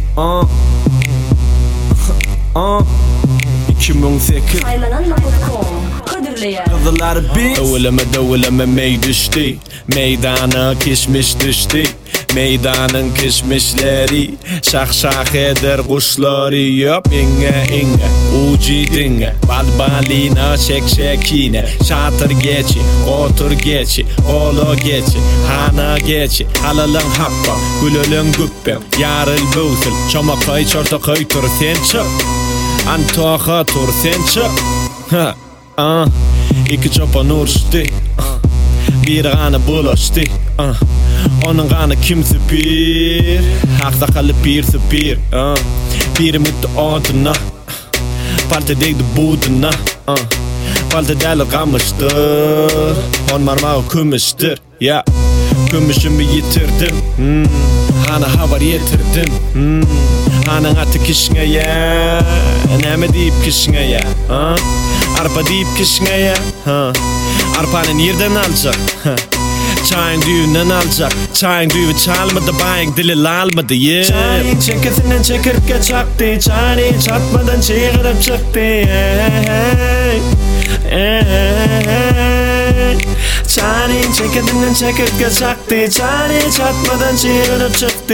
2008 Kızlar biz Dövüleme mey düştü. Meydana kişmiş düştü. Meydanın kişmişleri şah eder kuşları. Yop inge uci dinge balbalina şekine şatır geçi otur geçi olo geçi hana geçi halalın happa gülölün güppem yarıl böğsül çoma kay çorta kay tur sen çık antoha tur sen çık iki çopan uğraştı bir gana bulaştı onun gana kimse bir hakta kalıp bir bir mutlu oduna Palta değdi buduna Palta değerli kalmıştır On marmağı kümüştür Ya Kümüşümü yitirdim Hana havar yetirdim Hanın atı kişine ya Neme deyip kişine ya Arpa deyip kişine ya Arpanın yerden alacak Çayın düğünden alacak Çayın düğü çalmadı bayın dili lalmadı yeah. Çayın çekesinden çekirge çaktı Çayın çatmadan çığırıp çıktı Çayın çekesinden çekirge çaktı Çayın çatmadan çığırıp çıktı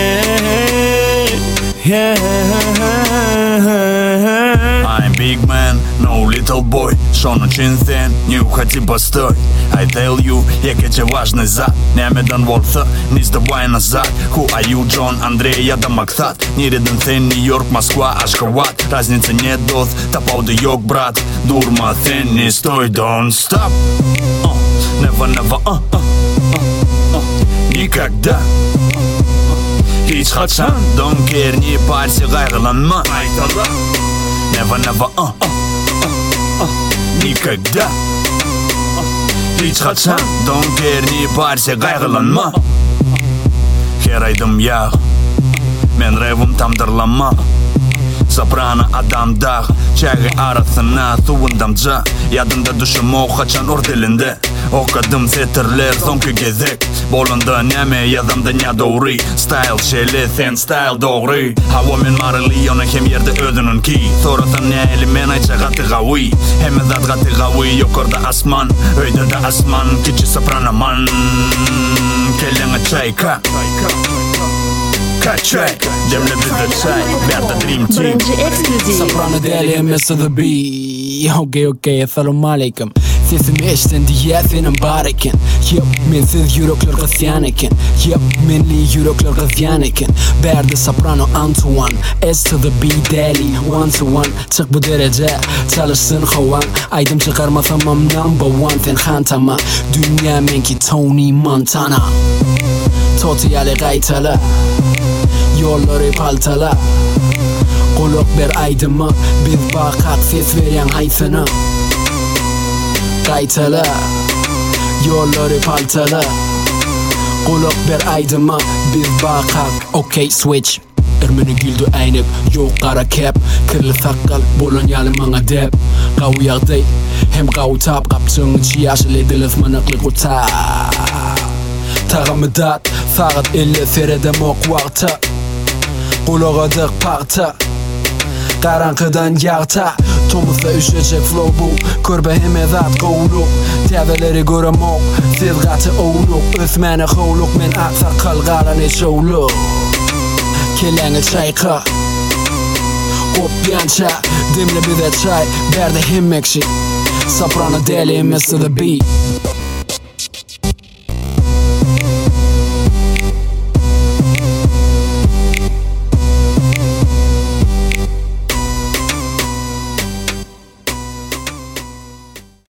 I'm big man, no little boy. Шону чин thен, нюхати постой. I tell you, який важний зад. Немедан волфа, не сдавай назад. Who are you, John, Андрей, я да Максат. Ни реден thен, Нью-Йорк, Москва, Ашхабад. Разницы нет, дот, топал да йог, брат. Дурма thен, не стой, don't stop. Never, никогда. Hiç kaçan, don't care, не парься, кайгыланма. Never, никогда. Hiç kaçan, don't care, не парься, кайгыланма. Her aydım ya, men revim tamdırlama. Soprano adamda, çayı arasına tuğundamca. Yadında düşüm o kaçan dilinde. Okadım setirler sonki gezek. Bolunda neme yazamda ne doğru. Style şeyle sen style doğru. Hava men marili ona hem yerde ödünün ki. Soratan ne elimen ayça gatı gavi. Hem zat gatı gavi yukarıda asman. Öyde de asman kiçi soprano man. Kellene çayka. Çay, demle bize çay, nerede dream team. Soprano deli Mr. The B. Okay, assalamu alaikum. Sesim eşten diye senin bariken. Yep, mensiz yürekler kısyaneken. Yep, menli yürekler kısyaneken. Berdi soprano Antoine, S to the B deli. One to one, çık bu derece. Çalışsın havan, aydım çıkarmasam number one. Sen hantama, dünya menki Tony Montana. Totiyale gaytala. Yolları paltala. Kulak ber aydıma. Biz bakak ses veren haysana. Gaytala. Yolları paltala. Kulak ber aydıma. Biz bakak. Okay switch. Ermeni güldü aynıp. Yok kara kep. Kırlı sakal. Bolon yalı mana dep. Gavu yağday. Hem gavu tap. Kapçın çiyaşıl edilir manıklı kuta. Tağımıdat. Saat 50 seredem ok vakta. Kulağıdık parta. Karanlıktan yağta. Tomuzda üşecek flow bu. Körbe hemezat kovluk. Teveleri göremok. Sizgatı oğluk. Ösmeni hovluk. Men aksa kalgaran şovluk. Kellenge çayka. Kopyança. Dimle bize çay. Berde hemmekşi. Soprano deli Mr. The B.